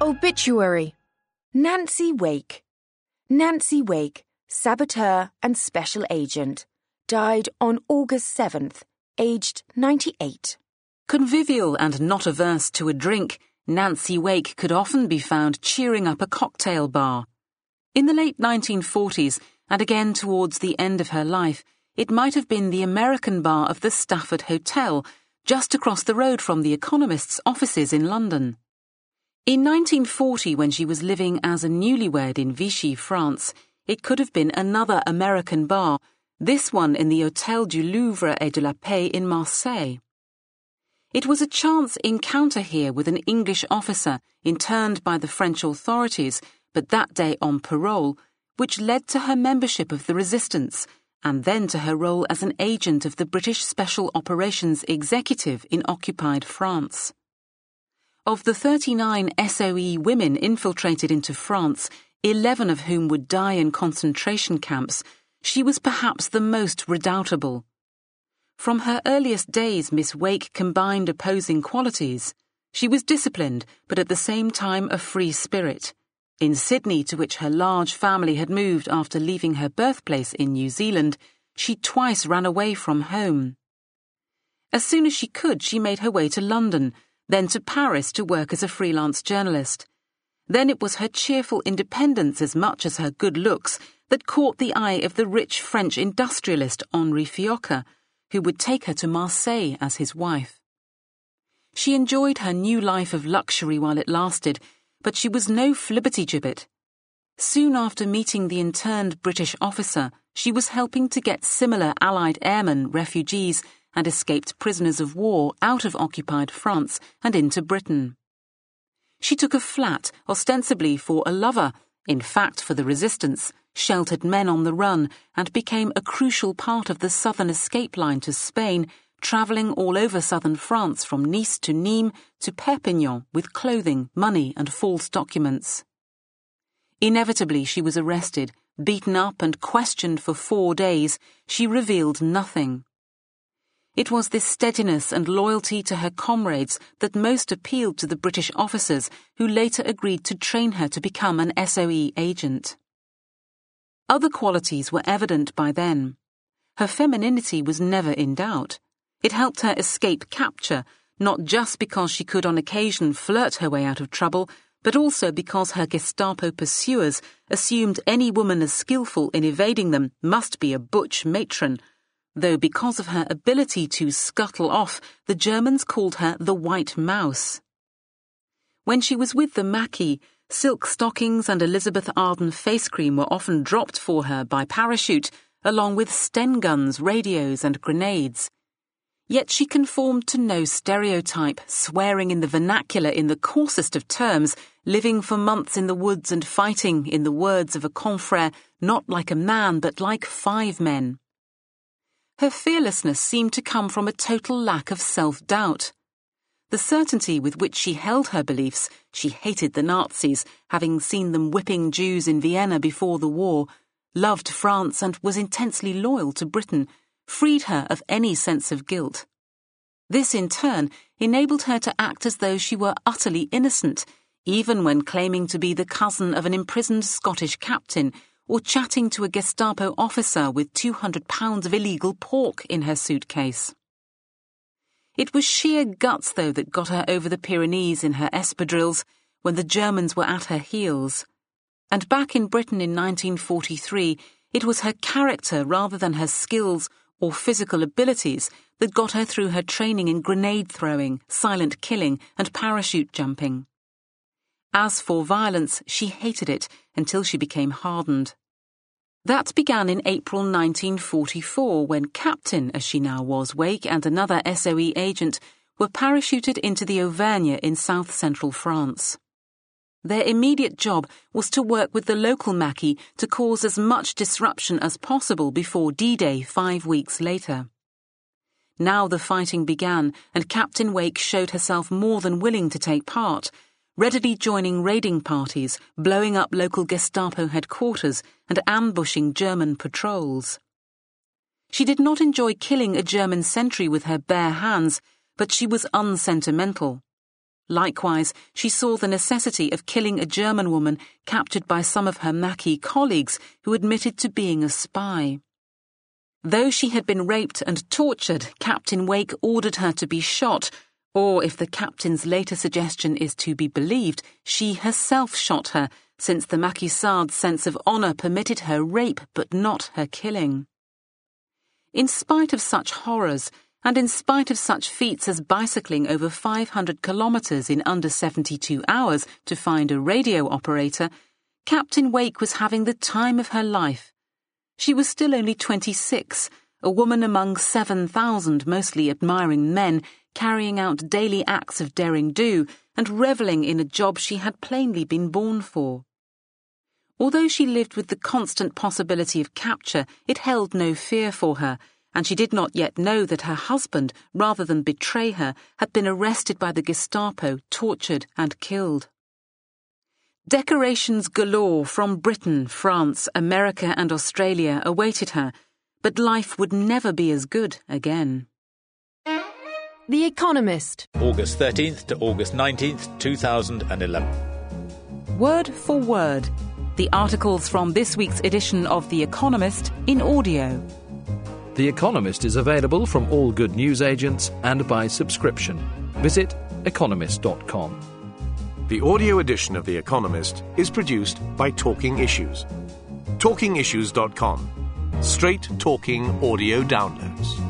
Obituary. Nancy Wake. Nancy Wake, saboteur and special agent, died on August 7th, aged 98. Convivial and not averse to a drink, Nancy Wake could often be found cheering up a cocktail bar. In the late 1940s, and again towards the end of her life, it might have been the American bar of the Stafford Hotel, just across the road from The Economist's offices in London. In 1940, when she was living as a newlywed in Vichy, France, it could have been another American bar, this one in the Hôtel du Louvre et de la Paix in Marseille. It was a chance encounter here with an English officer interned by the French authorities, but that day on parole, which led to her membership of the resistance, and then to her role as an agent of the British Special Operations Executive in occupied France. Of the 39 SOE women infiltrated into France, 11 of whom would die in concentration camps, she was perhaps the most redoubtable. From her earliest days, Miss Wake combined opposing qualities. She was disciplined, but at the same time a free spirit. In Sydney, to which her large family had moved after leaving her birthplace in New Zealand, she twice ran away from home. As soon as she could, she made her way to London, then to Paris to work as a freelance journalist. Then it was her cheerful independence as much as her good looks that caught the eye of the rich French industrialist Henri Fiocca, who would take her to Marseille as his wife. She enjoyed her new life of luxury while it lasted, but she was no flibbertigibbet. Soon after meeting the interned British officer, she was helping to get similar Allied airmen, refugees, and escaped prisoners of war out of occupied France and into Britain. She took a flat, ostensibly for a lover, in fact for the resistance, sheltered men on the run, and became a crucial part of the southern escape line to Spain, travelling all over southern France from Nice to Nîmes to Perpignan with clothing, money and false documents. Inevitably she was arrested, beaten up and questioned for 4 days. She revealed nothing. It was this steadiness and loyalty to her comrades that most appealed to the British officers who later agreed to train her to become an SOE agent. Other qualities were evident by then. Her femininity was never in doubt. It helped her escape capture, not just because she could on occasion flirt her way out of trouble, but also because her Gestapo pursuers assumed any woman as skillful in evading them must be a butch matron, though because of her ability to scuttle off, the Germans called her the White Mouse. When she was with the Maquis, silk stockings and Elizabeth Arden face cream were often dropped for her by parachute, along with Sten guns, radios and grenades. Yet she conformed to no stereotype, swearing in the vernacular in the coarsest of terms, living for months in the woods and fighting, in the words of a confrère, not like a man but like 5 men. Her fearlessness seemed to come from a total lack of self-doubt. The certainty with which she held her beliefs, she hated the Nazis, having seen them whipping Jews in Vienna before the war, loved France and was intensely loyal to Britain, freed her of any sense of guilt. This, in turn, enabled her to act as though she were utterly innocent, even when claiming to be the cousin of an imprisoned Scottish captain, or chatting to a Gestapo officer with £200 of illegal pork in her suitcase. It was sheer guts, though, that got her over the Pyrenees in her espadrilles when the Germans were at her heels. And back in Britain in 1943, it was her character rather than her skills or physical abilities that got her through her training in grenade throwing, silent killing, and parachute jumping. As for violence, she hated it until she became hardened. That began in April 1944 when Captain, as she now was, Wake and another SOE agent were parachuted into the Auvergne in south-central France. Their immediate job was to work with the local Maquis to cause as much disruption as possible before D-Day 5 weeks later. Now the fighting began, and Captain Wake showed herself more than willing to take part, readily joining raiding parties, blowing up local Gestapo headquarters, and ambushing German patrols. She did not enjoy killing a German sentry with her bare hands, but she was unsentimental. Likewise, she saw the necessity of killing a German woman captured by some of her Maquis colleagues who admitted to being a spy. Though she had been raped and tortured, Captain Wake ordered her to be shot, or if the captain's later suggestion is to be believed, she herself shot her, since the Maquisard's sense of honour permitted her rape but not her killing. In spite of such horrors, and in spite of such feats as bicycling over 500 kilometres in under 72 hours to find a radio operator, Captain Wake was having the time of her life. She was still only 26, a woman among 7,000 mostly admiring men, carrying out daily acts of derring-do and revelling in a job she had plainly been born for. Although she lived with the constant possibility of capture, it held no fear for her, and she did not yet know that her husband, rather than betray her, had been arrested by the Gestapo, tortured and killed. Decorations galore from Britain, France, America and Australia awaited her, but life would never be as good again. The Economist. August 13th to August 19th, 2011. Word for word. The articles from this week's edition of The Economist in audio. The Economist is available from all good newsagents and by subscription. Visit economist.com. The audio edition of The Economist is produced by Talking Issues. TalkingIssues.com. Straight talking audio downloads.